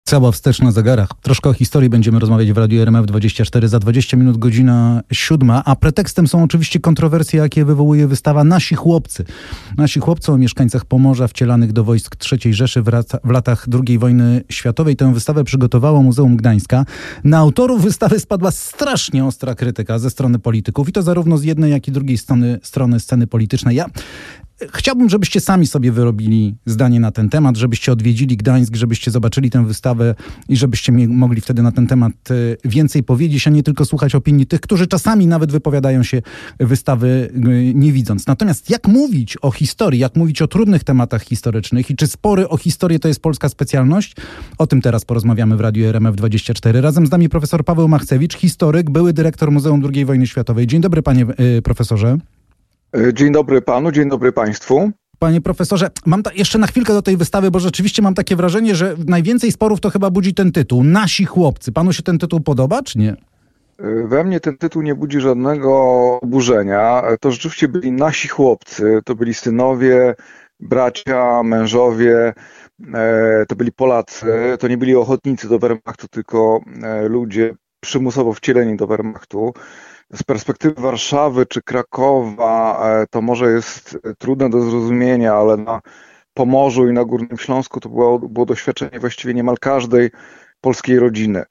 Cała wstecz na zegarach. Troszkę o historii będziemy rozmawiać w Radiu RMF24 za 20 minut, godzina 7. A pretekstem są oczywiście kontrowersje, jakie wywołuje wystawa Nasi Chłopcy. Nasi Chłopcy o mieszkańcach Pomorza wcielanych do wojsk III Rzeszy w latach II wojny światowej. Tę wystawę przygotowało Muzeum Gdańska. Na autorów wystawy spadła strasznie ostra krytyka ze strony polityków i to zarówno z jednej, jak i drugiej strony sceny politycznej. Chciałbym, żebyście sami sobie wyrobili zdanie na ten temat, żebyście odwiedzili Gdańsk, żebyście zobaczyli tę wystawę i żebyście mogli wtedy na ten temat więcej powiedzieć, a nie tylko słuchać opinii tych, którzy czasami nawet wypowiadają się wystawy nie widząc. Natomiast jak mówić o historii, jak mówić o trudnych tematach historycznych i czy spory o historię to jest polska specjalność? O tym teraz porozmawiamy w Radiu RMF24. Razem z nami profesor Paweł Machcewicz, historyk, były dyrektor Muzeum II Wojny Światowej. Dzień dobry, panie profesorze. Dzień dobry panu, dzień dobry państwu. Panie profesorze, mam jeszcze na chwilkę do tej wystawy, bo rzeczywiście mam takie wrażenie, że najwięcej sporów to chyba budzi ten tytuł. Nasi chłopcy. Panu się ten tytuł podoba, czy nie? We mnie ten tytuł nie budzi żadnego oburzenia. To rzeczywiście byli nasi chłopcy. To byli synowie, bracia, mężowie. To byli Polacy. To nie byli ochotnicy do Wehrmachtu, tylko ludzie przymusowo wcieleni do Wehrmachtu. Z perspektywy Warszawy czy Krakowa to może jest trudne do zrozumienia, ale na Pomorzu i na Górnym Śląsku to było doświadczenie właściwie niemal każdej polskiej rodziny.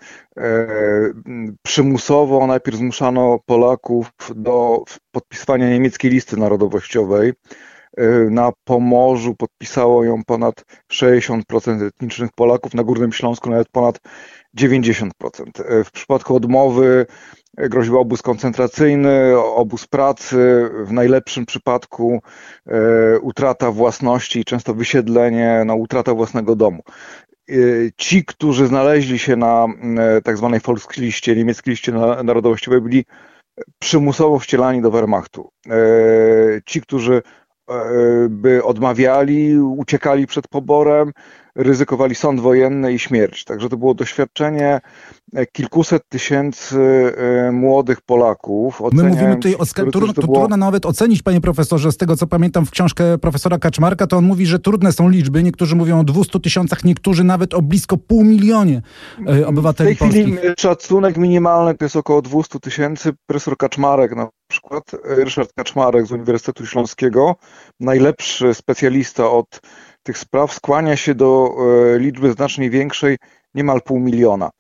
Przymusowo najpierw zmuszano Polaków do podpisywania niemieckiej listy narodowościowej. Na Pomorzu podpisało ją ponad 60% etnicznych Polaków, na Górnym Śląsku nawet ponad 90%. W przypadku odmowy groził obóz koncentracyjny, obóz pracy, w najlepszym przypadku utrata własności i często wysiedlenie, utrata własnego domu. Ci, którzy znaleźli się na tak zwanej Volksliście, niemieckiej liście narodowościowej, byli przymusowo wcielani do Wehrmachtu. Ci, którzy by odmawiali, uciekali przed poborem, ryzykowali sąd wojenny i śmierć. Także to było doświadczenie kilkuset tysięcy młodych Polaków. My mówimy tutaj trudno nawet ocenić, panie profesorze, z tego co pamiętam w książkę profesora Kaczmarka, to on mówi, że trudne są liczby. Niektórzy mówią o 200 tysiącach, niektórzy nawet o blisko 500 000 obywateli polskich. W tej chwili szacunek minimalny to jest około 200 tysięcy. Profesor Kaczmarek na przykład, Ryszard Kaczmarek z Uniwersytetu Śląskiego, najlepszy specjalista od tych spraw, skłania się do liczby znacznie większej, niemal 500 000.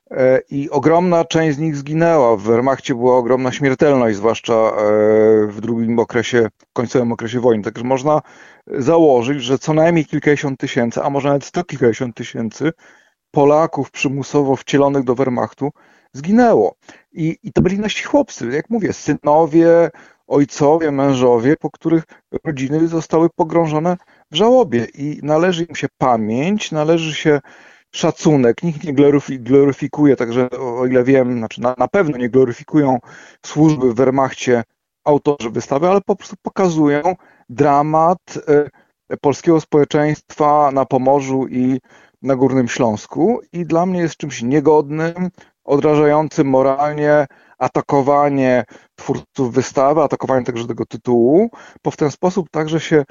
I ogromna część z nich zginęła. W Wehrmachcie była ogromna śmiertelność, zwłaszcza w drugim okresie, końcowym okresie wojny. Także można założyć, że co najmniej kilkadziesiąt tysięcy, a może nawet 100 kilkadziesiąt tysięcy Polaków przymusowo wcielonych do Wehrmachtu zginęło. I to byli nasi chłopcy, jak mówię, synowie, ojcowie, mężowie, po których rodziny zostały pogrążone w żałobie i należy im się pamięć, należy się szacunek. Nikt nie gloryfikuje, także o ile wiem, znaczy na pewno nie gloryfikują służby w Wehrmachcie autorzy wystawy, ale po prostu pokazują dramat polskiego społeczeństwa na Pomorzu i na Górnym Śląsku i dla mnie jest czymś niegodnym, odrażającym moralnie atakowanie twórców wystawy, atakowanie także tego tytułu, bo w ten sposób także się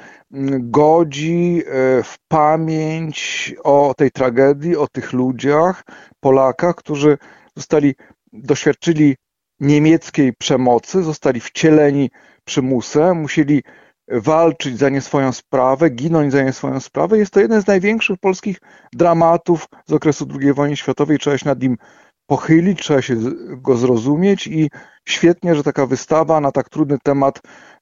godzi w pamięć o tej tragedii, o tych ludziach, Polakach, którzy doświadczyli niemieckiej przemocy, zostali wcieleni przymusem, musieli walczyć za nie swoją sprawę, ginąć za nie swoją sprawę. Jest to jeden z największych polskich dramatów z okresu II wojny światowej. Trzeba się nad nim pochylić, trzeba się go zrozumieć i świetnie, że taka wystawa na tak trudny temat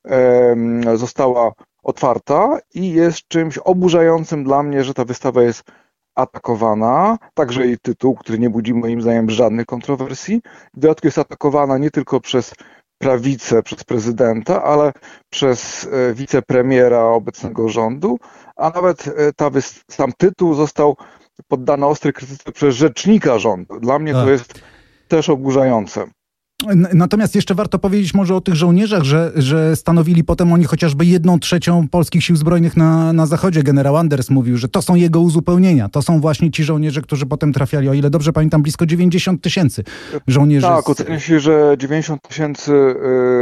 została otwarta i jest czymś oburzającym dla mnie, że ta wystawa jest atakowana, także jej tytuł, który nie budzi moim zdaniem żadnych kontrowersji. W dodatku jest atakowana nie tylko przez prawicę, przez prezydenta, ale przez wicepremiera obecnego rządu, a nawet sam tytuł został poddany ostrej krytyce przez rzecznika rządu. Dla mnie to jest też oburzające. Natomiast jeszcze warto powiedzieć może o tych żołnierzach, że stanowili potem oni chociażby 1/3 polskich sił zbrojnych na zachodzie. Generał Anders mówił, że to są jego uzupełnienia. To są właśnie ci żołnierze, którzy potem trafiali, o ile dobrze pamiętam, blisko 90 tysięcy żołnierzy. Tak, ocenia się, że 90 tysięcy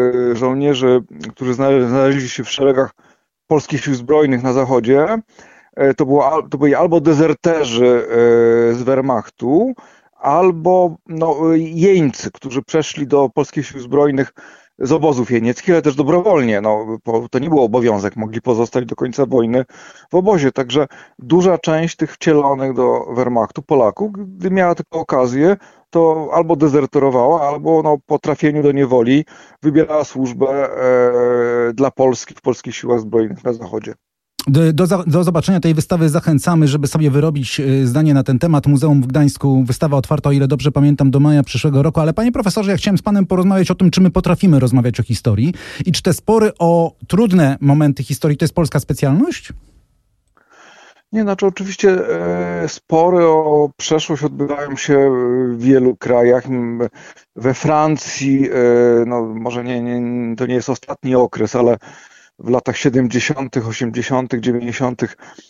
żołnierzy, którzy znaleźli się w szeregach polskich sił zbrojnych na zachodzie, to byli albo dezerterzy z Wehrmachtu, albo jeńcy, którzy przeszli do polskich sił zbrojnych z obozów jenieckich, ale też dobrowolnie. To nie był obowiązek, mogli pozostać do końca wojny w obozie. Także duża część tych wcielonych do Wehrmachtu Polaków, gdy miała tylko okazję, to albo dezerterowała, albo po trafieniu do niewoli wybierała służbę dla Polski w polskich siłach zbrojnych na Zachodzie. Do zobaczenia tej wystawy zachęcamy, żeby sobie wyrobić zdanie na ten temat. Muzeum w Gdańsku, wystawa otwarta, o ile dobrze pamiętam, do maja przyszłego roku. Ale panie profesorze, ja chciałem z panem porozmawiać o tym, czy my potrafimy rozmawiać o historii i czy te spory o trudne momenty historii to jest polska specjalność? Nie, oczywiście spory o przeszłość odbywają się w wielu krajach. We Francji, może to nie jest ostatni okres, ale w latach 70., 80., 90.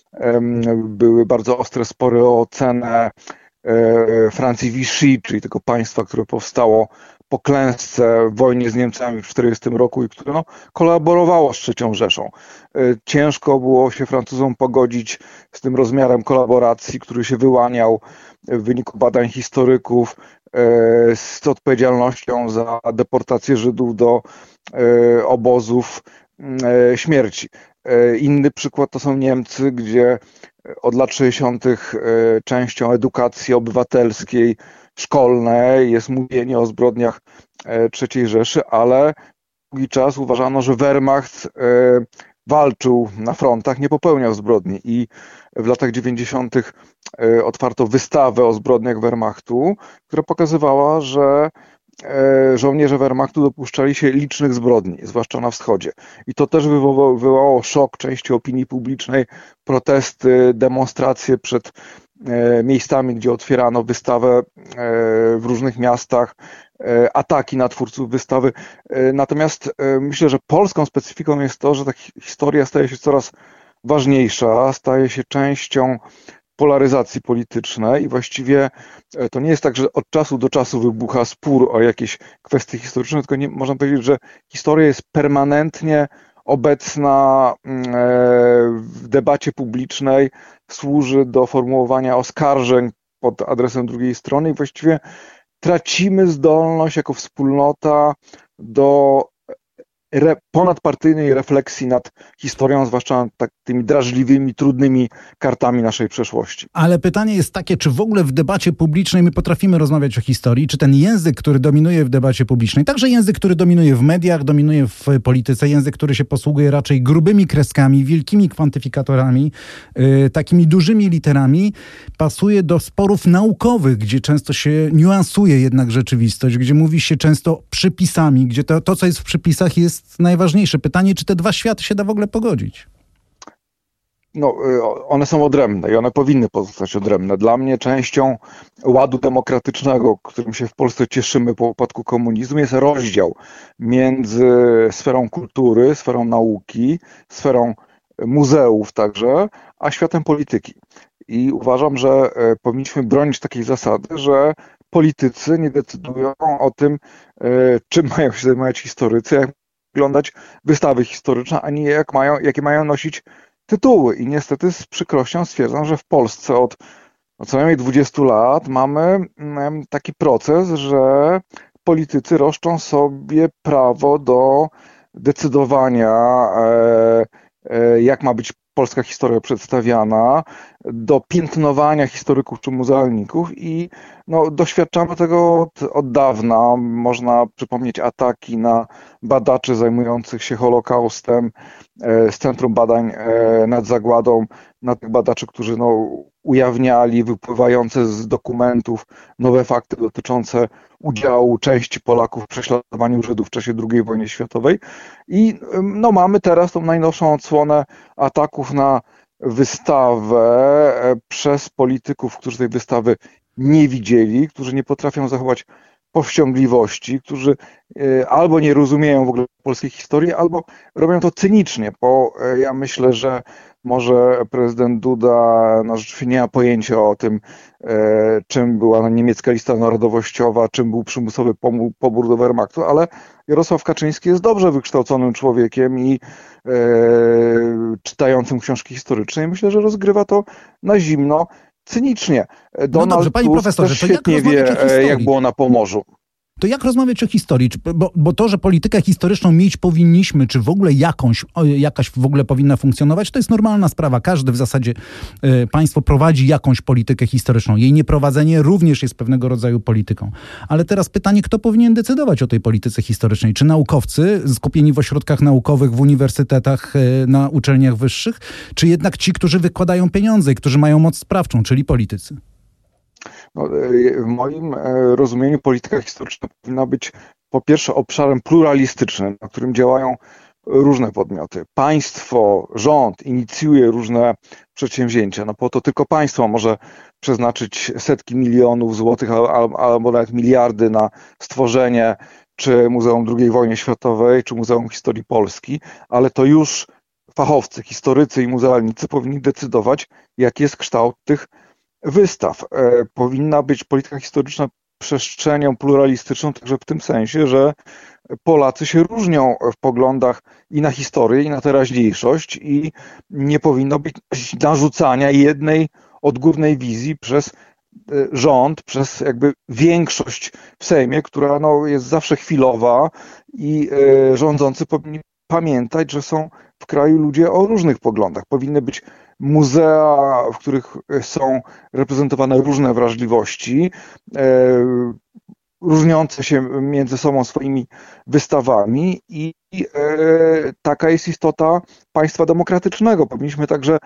były bardzo ostre spory o cenę Francji Vichy, czyli tego państwa, które powstało po klęsce w wojnie z Niemcami w 1940 roku i które kolaborowało z III Rzeszą. Ciężko było się Francuzom pogodzić z tym rozmiarem kolaboracji, który się wyłaniał w wyniku badań historyków, z odpowiedzialnością za deportację Żydów do obozów śmierci. Inny przykład to są Niemcy, gdzie od lat 60. częścią edukacji obywatelskiej, szkolnej jest mówienie o zbrodniach III Rzeszy, ale długi czas uważano, że Wehrmacht walczył na frontach, nie popełniał zbrodni i w latach 90. otwarto wystawę o zbrodniach Wehrmachtu, która pokazywała, że żołnierze Wehrmachtu dopuszczali się licznych zbrodni, zwłaszcza na wschodzie. I to też wywołało szok części opinii publicznej, protesty, demonstracje przed miejscami, gdzie otwierano wystawę w różnych miastach, ataki na twórców wystawy. Natomiast myślę, że polską specyfiką jest to, że ta historia staje się coraz ważniejsza, staje się częścią polaryzacji politycznej i właściwie to nie jest tak, że od czasu do czasu wybucha spór o jakieś kwestie historyczne, tylko można powiedzieć, że historia jest permanentnie obecna w debacie publicznej, służy do formułowania oskarżeń pod adresem drugiej strony i właściwie tracimy zdolność jako wspólnota do ponadpartyjnej refleksji nad historią, zwłaszcza nad tymi drażliwymi, trudnymi kartami naszej przeszłości. Ale pytanie jest takie, czy w ogóle w debacie publicznej my potrafimy rozmawiać o historii? Czy ten język, który dominuje w debacie publicznej, także język, który dominuje w mediach, dominuje w polityce, język, który się posługuje raczej grubymi kreskami, wielkimi kwantyfikatorami, takimi dużymi literami, pasuje do sporów naukowych, gdzie często się niuansuje jednak rzeczywistość, gdzie mówi się często przypisami, gdzie to co jest w przypisach, jest najważniejsze. Pytanie, czy te dwa światy się da w ogóle pogodzić? One są odrębne i one powinny pozostać odrębne. Dla mnie częścią ładu demokratycznego, którym się w Polsce cieszymy po upadku komunizmu, jest rozdział między sferą kultury, sferą nauki, sferą muzeów także, a światem polityki. I uważam, że powinniśmy bronić takiej zasady, że politycy nie decydują o tym, czym mają się zajmować historycy, jak oglądać wystawy historyczne, ani jakie mają nosić tytuły. I niestety z przykrością stwierdzam, że w Polsce od co najmniej 20 lat mamy taki proces, że politycy roszczą sobie prawo do decydowania, jak ma być polska historia przedstawiana, do piętnowania historyków czy muzealników i doświadczamy tego od dawna. Można przypomnieć ataki na badaczy zajmujących się Holokaustem z Centrum Badań nad Zagładą, na tych badaczy, którzy ujawniali wypływające z dokumentów nowe fakty dotyczące udziału części Polaków w prześladowaniu Żydów w czasie II wojny światowej. I mamy teraz tą najnowszą odsłonę ataków na wystawę przez polityków, którzy tej wystawy nie widzieli, którzy nie potrafią zachować powściągliwości, którzy albo nie rozumieją w ogóle polskiej historii, albo robią to cynicznie, bo ja myślę, że może prezydent Duda rzeczywiście nie ma pojęcia o tym, czym była niemiecka lista narodowościowa, czym był przymusowy pobór do Wehrmachtu, ale Jarosław Kaczyński jest dobrze wykształconym człowiekiem i czytającym książki historyczne i myślę, że rozgrywa to na zimno, cynicznie. Donald dobrze, panie Tusk profesorze, też to jak świetnie wie, rozmawiać o historii? jak było na Pomorzu. To jak rozmawiać o historii? Bo to, że politykę historyczną mieć powinniśmy, czy w ogóle jakaś w ogóle powinna funkcjonować, to jest normalna sprawa. Każde w zasadzie państwo prowadzi jakąś politykę historyczną. Jej nieprowadzenie również jest pewnego rodzaju polityką. Ale teraz pytanie, kto powinien decydować o tej polityce historycznej? Czy naukowcy skupieni w ośrodkach naukowych, w uniwersytetach, na uczelniach wyższych? Czy jednak ci, którzy wykładają pieniądze i którzy mają moc sprawczą, czyli politycy? W moim rozumieniu polityka historyczna powinna być po pierwsze obszarem pluralistycznym, na którym działają różne podmioty. Państwo, rząd inicjuje różne przedsięwzięcia. Po to tylko państwo może przeznaczyć setki milionów złotych albo nawet miliardy na stworzenie czy Muzeum II Wojny Światowej, czy Muzeum Historii Polski, ale to już fachowcy, historycy i muzealnicy powinni decydować, jaki jest kształt tych wystaw. Powinna być polityka historyczna przestrzenią pluralistyczną, także w tym sensie, że Polacy się różnią w poglądach i na historię, i na teraźniejszość i nie powinno być narzucania jednej odgórnej wizji przez rząd, przez jakby większość w Sejmie, która jest zawsze chwilowa i rządzący powinni pamiętać, że są w kraju ludzie o różnych poglądach. Powinny być muzea, w których są reprezentowane różne wrażliwości, różniące się między sobą swoimi wystawami i taka jest istota państwa demokratycznego. Powinniśmy także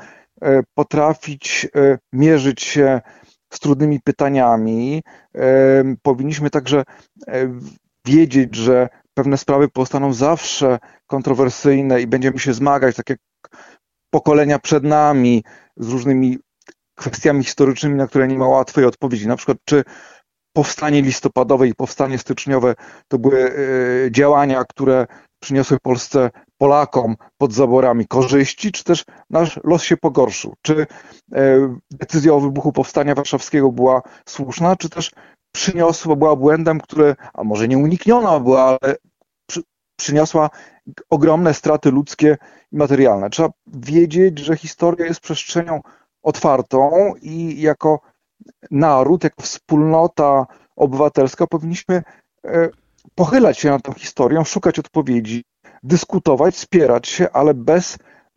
potrafić mierzyć się z trudnymi pytaniami. Powinniśmy także wiedzieć, że pewne sprawy pozostaną zawsze kontrowersyjne i będziemy się zmagać, tak jak pokolenia przed nami, z różnymi kwestiami historycznymi, na które nie ma łatwej odpowiedzi. Na przykład, czy powstanie listopadowe i powstanie styczniowe to były działania, które przyniosły Polsce, Polakom pod zaborami korzyści, czy też nasz los się pogorszył? Czy decyzja o wybuchu Powstania Warszawskiego była słuszna, czy też była błędem, który, a może nieunikniona była, ale przyniosła ogromne straty ludzkie i materialne. Trzeba wiedzieć, że historia jest przestrzenią otwartą i jako naród, jako wspólnota obywatelska powinniśmy pochylać się nad tą historią, szukać odpowiedzi, dyskutować, wspierać się, ale bez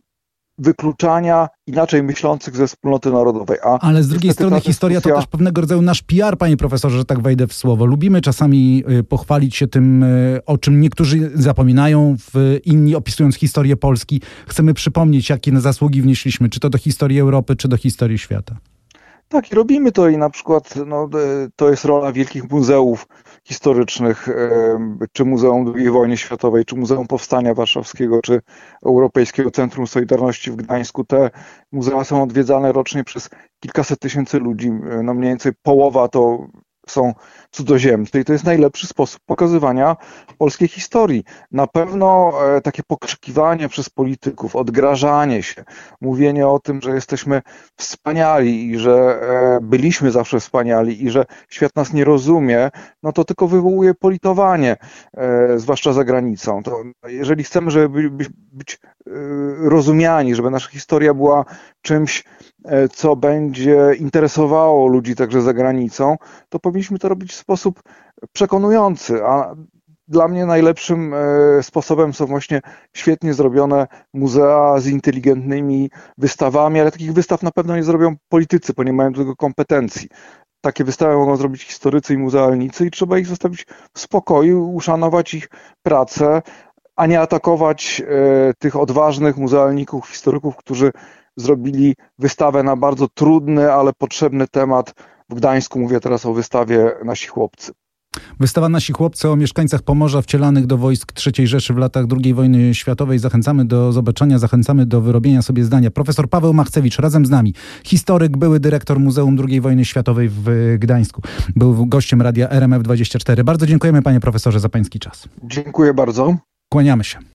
wykluczania inaczej myślących ze wspólnoty narodowej. Ale z drugiej strony historia to też pewnego rodzaju nasz PR, panie profesorze, że tak wejdę w słowo. Lubimy czasami pochwalić się tym, o czym niektórzy zapominają, inni opisując historię Polski. Chcemy przypomnieć, jakie zasługi wnieśliśmy, czy to do historii Europy, czy do historii świata. Tak, i robimy to i na przykład to jest rola wielkich muzeów historycznych, czy Muzeum II Wojny Światowej, czy Muzeum Powstania Warszawskiego, czy Europejskiego Centrum Solidarności w Gdańsku. Te muzea są odwiedzane rocznie przez kilkaset tysięcy ludzi, mniej więcej połowa to są cudzoziemcy i to jest najlepszy sposób pokazywania polskiej historii. Na pewno takie pokrzykiwanie przez polityków, odgrażanie się, mówienie o tym, że jesteśmy wspaniali i że byliśmy zawsze wspaniali i że świat nas nie rozumie, to tylko wywołuje politowanie, zwłaszcza za granicą. To jeżeli chcemy, żeby być rozumiani, żeby nasza historia była czymś, co będzie interesowało ludzi także za granicą, to powinniśmy to robić w sposób przekonujący. A dla mnie najlepszym sposobem są właśnie świetnie zrobione muzea z inteligentnymi wystawami, ale takich wystaw na pewno nie zrobią politycy, bo nie mają do tego kompetencji. Takie wystawy mogą zrobić historycy i muzealnicy i trzeba ich zostawić w spokoju, uszanować ich pracę, a nie atakować tych odważnych muzealników, historyków, którzy zrobili wystawę na bardzo trudny, ale potrzebny temat w Gdańsku. Mówię teraz o wystawie Nasi Chłopcy. Wystawa Nasi chłopcy o mieszkańcach Pomorza wcielanych do wojsk III Rzeszy w latach II wojny światowej. Zachęcamy do zobaczenia, zachęcamy do wyrobienia sobie zdania. Profesor Paweł Machcewicz razem z nami, historyk, były dyrektor Muzeum II wojny światowej w Gdańsku. Był gościem radia RMF24. Bardzo dziękujemy, panie profesorze, za pański czas. Dziękuję bardzo. Kłaniamy się.